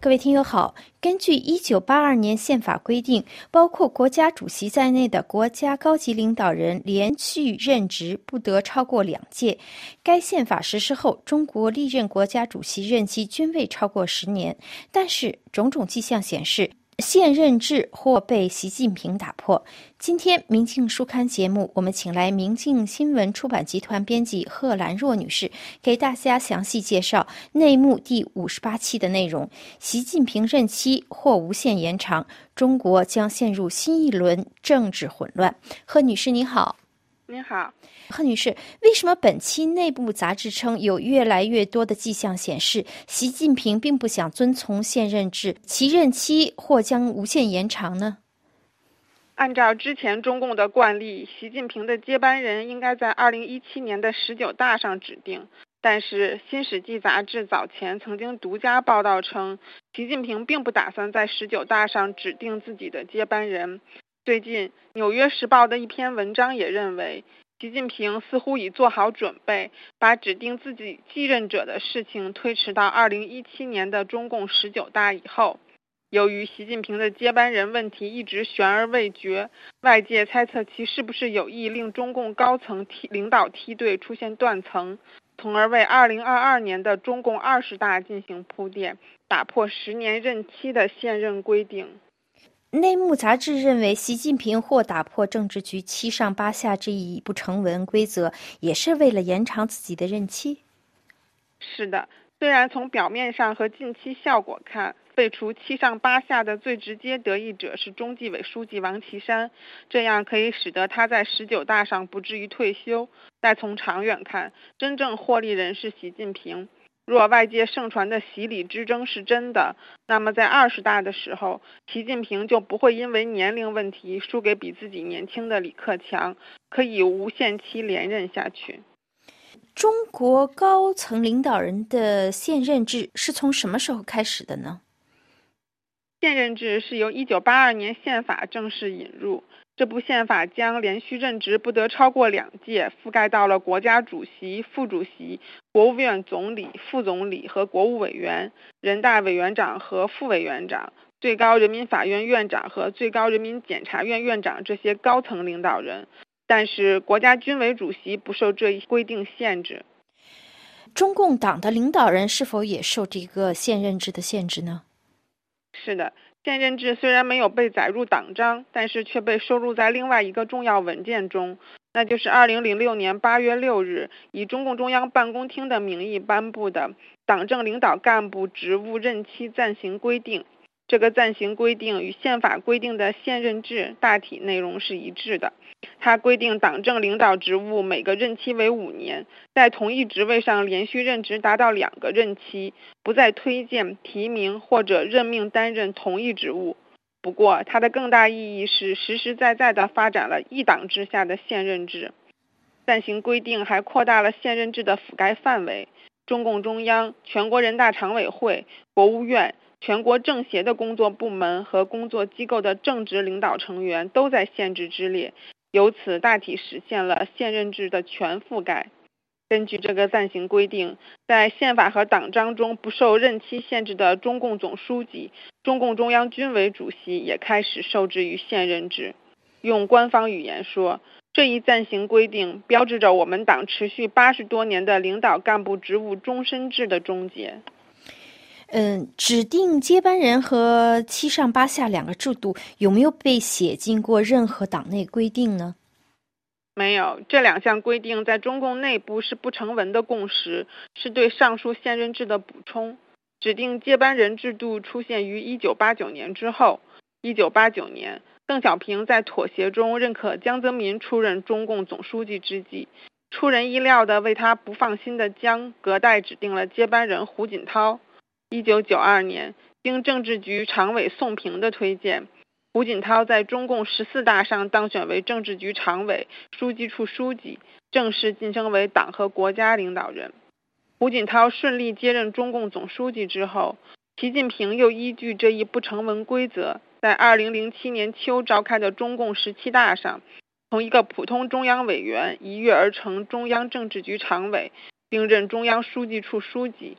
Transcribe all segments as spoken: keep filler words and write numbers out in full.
各位听友好，根据一九八二年宪法规定，包括国家主席在内的国家高级领导人连续任职不得超过两届。该宪法实施后，中国历任国家主席任期均未超过十年，但是种种迹象显示，现任制或被习近平打破。今天明镜书刊节目，我们请来明镜新闻出版集团编辑贺兰若女士，给大家详细介绍内幕第五十八期的内容。习近平任期或无限延长，中国将陷入新一轮政治混乱。贺女士您好。 您好， 贺女士，为什么本期内部杂志称有越来越多的迹象显示，习近平并不想遵从现任制，其任期或将无限延长呢？ 按照之前中共的惯例，习近平的接班人应该在二零一七年的十九大上指定。但是《新史记》杂志早前曾经独家报道称，习近平并不打算在十九大上指定自己的接班人。最近，《纽约时报》的一篇文章也认为，习近平似乎已做好准备，把指定自己继任者的事情推迟到二零一七年的中共十九大以后。由于习近平的接班人问题一直悬而未决，外界猜测其是不是有意令中共高层梯领导梯队出现断层，从而为二零二二年的中共二十大进行铺垫，打破十年任期的现任规定。 内幕杂志认为，习近平或打破政治局七上八下这一不成文规则，也是为了延长自己的任期。 是的，虽然从表面上和近期效果看，废除七上八下的最直接得益者是中纪委书记王岐山，这样可以使得他在十九大上不至于退休。但从长远看，真正获利人是习近平。若外界盛传的洗礼之争是真的，那么在二十大的时候，习近平就不会因为年龄问题输给比自己年轻的李克强，可以无限期连任下去。 中国高层领导人的现任制是从什么时候开始的呢？ 现任制是由一九八二年宪法正式引入，这部宪法将连续任职不得超过两届覆盖到了国家主席、副主席、国务院总理、副总理和国务委员、人大委员长和副委员长、最高人民法院院长和最高人民检察院院长这些高层领导人，但是国家军委主席不受这一规定限制。 中共党的领导人是否也受这个现任制的限制呢？ 是的，现任制虽然没有被载入党章，但是却被收录在另外一个重要文件中，那就是二零零六年八月六日以中共中央办公厅的名义颁布的《党政领导干部职务任期暂行规定》。这个暂行规定与宪法规定的现任制大体内容是一致的。它规定党政领导职务每个任期为五年，在同一职位上连续任职达到两个任期，不再推荐、提名或者任命担任同一职务。不过，它的更大意义是实实在在地发展了一党之下的现任制。暂行规定还扩大了现任制的覆盖范围，中共中央、全国人大常委会、国务院、全国政协的工作部门和工作机构的正职领导成员都在限制之列，由此大体实现了现任制的全覆盖。根据这个暂行规定，在宪法和党章中不受任期限制的中共总书记、中共中央军委主席也开始受制于现任制。用官方语言说，这一暂行规定标志着我们党持续八十多年的领导干部职务终身制的终结。 嗯，指定接班人和七上八下两个制度有没有被写进过任何党内规定呢？ 没有，这两项规定在中共内部是不成文的共识，是对上述现任制的补充。指定接班人制度出现于一九八九年之后。一九八九年，邓小平在妥协中认可江泽民出任中共总书记之际，出人意料地为他不放心的江隔代指定了接班人胡锦涛。一九九二年，经政治局常委宋平的推荐，胡锦涛在中共十四大上当选为政治局常委、书记处书记，正式晋升为党和国家领导人。胡锦涛顺利接任中共总书记之后，习近平又依据这一不成文规则，在二零零七年秋召开的中共十七大上，从一个普通中央委员一跃而成中央政治局常委，并任中央书记处书记，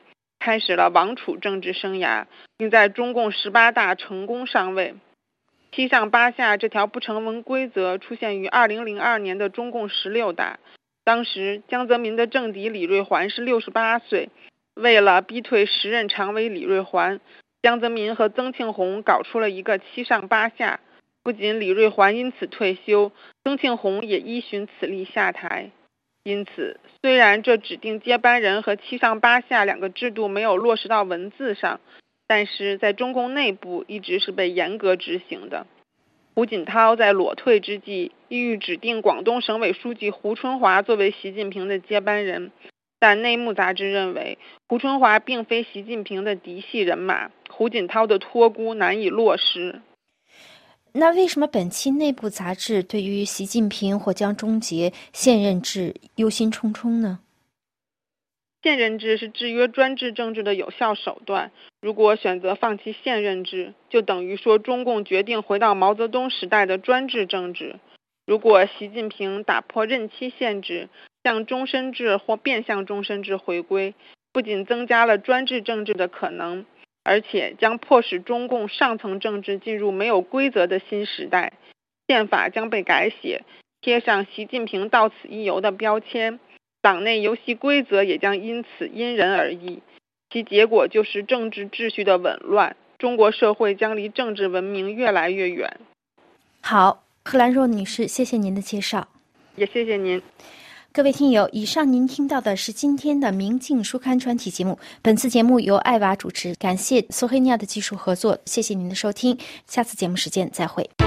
开始了王储政治生涯，并在中共十八大成功上位。七上八下这条不成文规则出现于二零零二年的中共十六大，当时江泽民的政敌李瑞环是六十八岁，为了逼退时任常委李瑞环，江泽民和曾庆红搞出了一个七上八下，不仅李瑞环因此退休，曾庆红也依循此例下台。因此，虽然这指定接班人和七上八下两个制度没有落实到文字上，但是在中共内部一直是被严格执行的。胡锦涛在裸退之际，意欲指定广东省委书记胡春华作为习近平的接班人，但内幕杂志认为胡春华并非习近平的嫡系人马，胡锦涛的托孤难以落实。 那为什么本期内部杂志对于习近平或将终结现任制忧心忡忡呢？ 现任制是制约专制政治的有效手段，如果选择放弃现任制，就等于说中共决定回到毛泽东时代的专制政治。如果习近平打破任期限制，向终身制或变相终身制回归，不仅增加了专制政治的可能，而且将迫使中共上层政治进入没有规则的新时代，宪法将被改写，贴上习近平到此一游的标签，党内游戏规则也将因此因人而异，其结果就是政治秩序的紊乱，中国社会将离政治文明越来越远。 好，贺兰若女士，谢谢您的介绍。 也谢谢您。 各位听友，以上您听到的是今天的明镜书刊专题节目，本次节目由艾娃主持，感谢索黑尼亚的技术合作，谢谢您的收听，下次节目时间再会。